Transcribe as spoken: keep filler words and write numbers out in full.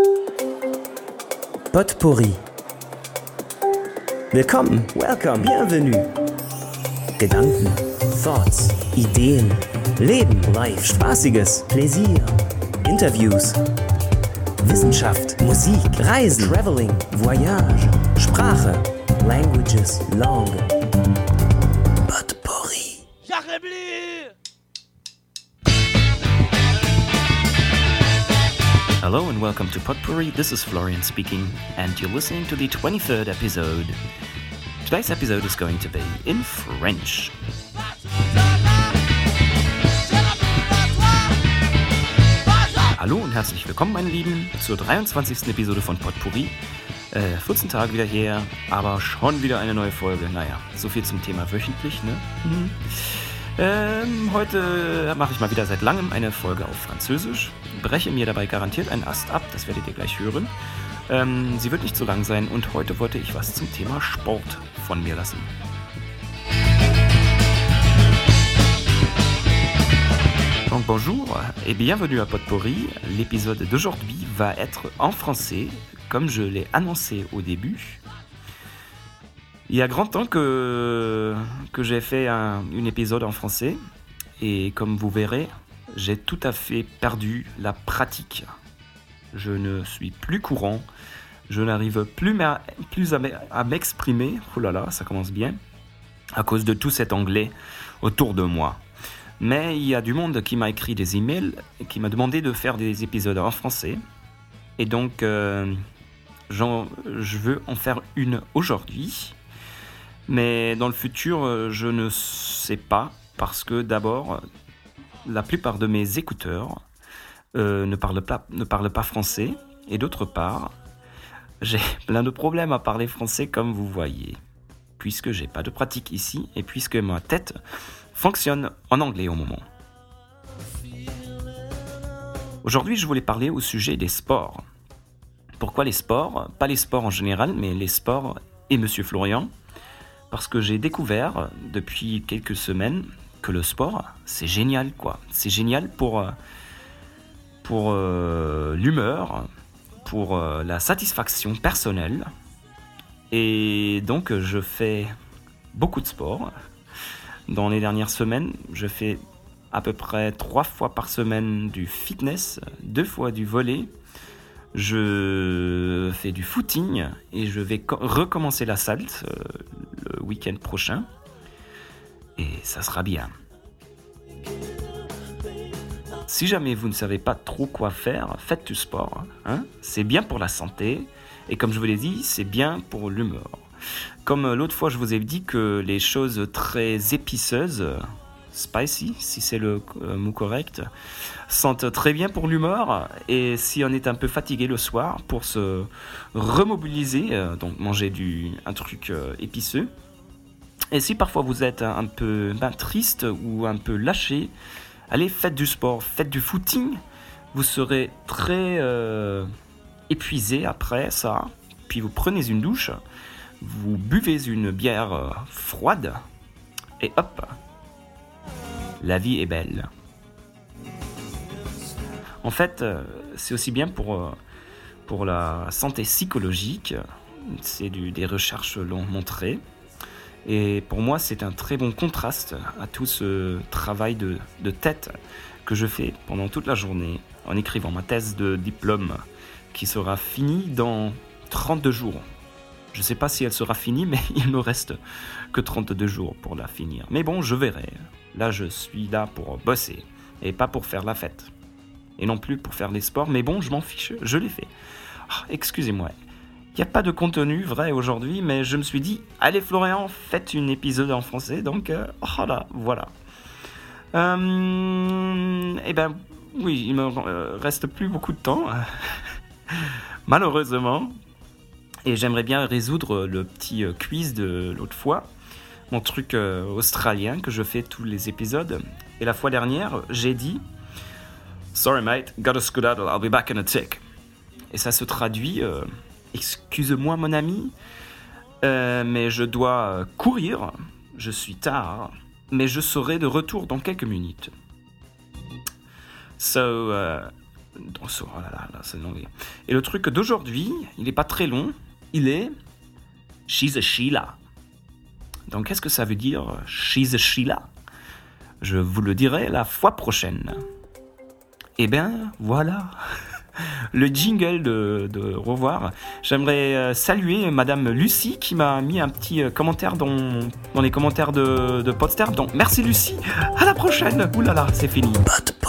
Potpourri. Willkommen, welcome, bienvenue. Gedanken, Thoughts, Ideen, Leben, Life, Spaßiges, Pläsier, Interviews, Wissenschaft, Musik, Reisen, Traveling, Voyage, Sprache, Languages, Langue. Potpourri. Hello and welcome to Potpourri. This is Florian speaking, and you're listening to the twenty-third episode. Today's episode is going to be in French. Hallo und herzlich willkommen, meine Lieben, zur dreiundzwanzigsten Episode von Potpourri. Äh, vierzehn Tage wieder her, aber schon wieder eine neue Folge. Naja, so viel zum Thema wöchentlich, ne? Mhm. Ähm, heute mache ich mal wieder seit langem eine Folge auf Französisch. Breche mir dabei garantiert einen Ast ab, das werdet ihr gleich hören. Ähm, sie wird nicht so lang sein und heute wollte ich was zum Thema Sport von mir lassen. Donc bonjour et bienvenue à Potpourri. L'épisode d'aujourd'hui va être en français, comme je l'ai annoncé au début. Il y a grand temps que, que j'ai fait un, un épisode en français et comme vous verrez, j'ai tout à fait perdu la pratique. Je ne suis plus courant, je n'arrive plus, ma, plus à, à m'exprimer, oh là là, ça commence bien, à cause de tout cet anglais autour de moi. Mais il y a du monde qui m'a écrit des emails et qui m'a demandé de faire des épisodes en français. Et donc, euh, j'en, je veux en faire une aujourd'hui. Mais dans le futur, je ne sais pas, parce que d'abord, la plupart de mes écouteurs euh, ne, parlent pas, ne parlent pas français. Et d'autre part, j'ai plein de problèmes à parler français, comme vous voyez, puisque j'ai pas de pratique ici et puisque ma tête fonctionne en anglais au moment. Aujourd'hui, je voulais parler au sujet des sports. Pourquoi les sports ? Pas les sports en général, mais les sports et Monsieur Florian. Parce que j'ai découvert depuis quelques semaines que le sport, c'est génial, quoi. C'est génial pour, pour euh, l'humeur, pour euh, la satisfaction personnelle. Et donc, je fais beaucoup de sport. Dans les dernières semaines, je fais à peu près trois fois par semaine du fitness, deux fois du volley. Je fais du footing et je vais co- recommencer la salle euh, le week-end prochain. Et ça sera bien. Si jamais vous ne savez pas trop quoi faire, faites du sport. Hein ? C'est bien pour la santé. Et comme je vous l'ai dit, c'est bien pour l'humeur. Comme l'autre fois, je vous ai dit que les choses très épiceuses, spicy, si c'est le euh, mot correct, sentent très bien pour l'humeur. Et si on est un peu fatigué le soir, pour se remobiliser, euh, donc manger du, un truc euh, épiceux. Et si parfois vous êtes un, un peu ben, triste ou un peu lâché, allez, faites du sport, faites du footing. Vous serez très euh, épuisé après ça. Puis vous prenez une douche. Vous buvez une bière euh, froide et hop, la vie est belle. En fait, euh, c'est aussi bien pour, euh, pour la santé psychologique, c'est du, des recherches l'ont montré. Et pour moi, c'est un très bon contraste à tout ce travail de, de tête que je fais pendant toute la journée en écrivant ma thèse de diplôme qui sera finie dans trente-deux jours. Je ne sais pas si elle sera finie, mais il me reste que trente-deux jours pour la finir. Mais bon, je verrai. Là, je suis là pour bosser et pas pour faire la fête. Et non plus pour faire les sports, mais bon, je m'en fiche, je l'ai fait. Oh, excusez-moi, il n'y a pas de contenu vrai aujourd'hui, mais je me suis dit, allez Florian, faites une épisode en français, donc euh, oh là, voilà. Euh, eh ben, oui, il me euh, reste plus beaucoup de temps, malheureusement. Et j'aimerais bien résoudre le petit quiz de l'autre fois, mon truc euh, australien que je fais tous les épisodes. Et la fois dernière, j'ai dit « Sorry mate, gotta skedaddle, I'll be back in a tick ». Et ça se traduit euh, « Excuse-moi mon ami, euh, mais je dois courir, je suis tard, mais je serai de retour dans quelques minutes ». So, uh, Oh là là, là, c'est long. Et le truc d'aujourd'hui, il n'est pas très long, il est She's a Sheila. Donc qu'est-ce que ça veut dire She's a Sheila? Je vous le dirai la fois prochaine. Eh bien, voilà. Le jingle de, de revoir. J'aimerais saluer Madame Lucie qui m'a mis un petit commentaire dans, dans les commentaires de, de Podster. Donc merci Lucie, à la prochaine. Ouh là là, c'est fini.